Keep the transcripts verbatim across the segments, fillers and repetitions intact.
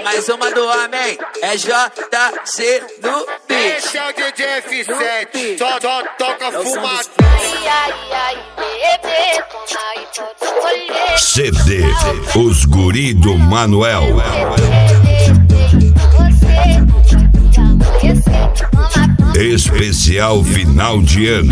Mais uma do homem, é J C no beat. Esse é o D J F sete, só, só toca fumaça. C D Os Guri do Manuel. Especial final de ano.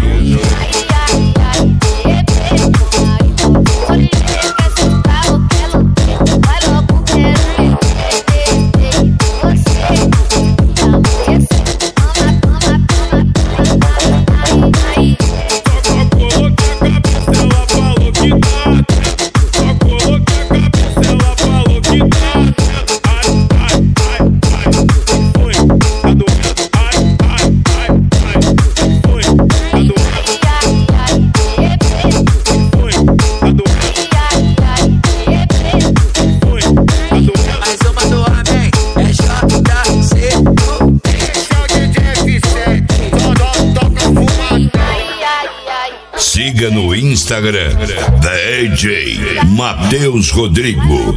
Siga no Instagram D J Matheus Rodrigo.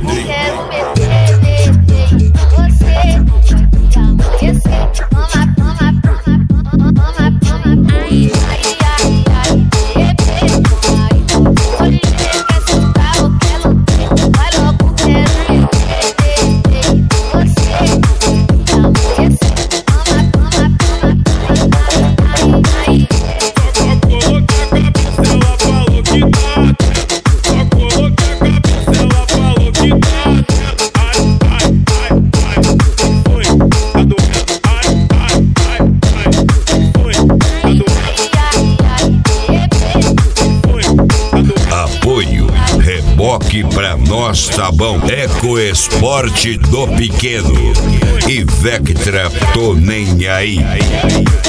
Reboque pra nós tá bom. Eco Esporte do Pequeno e Vectra tô nem aí.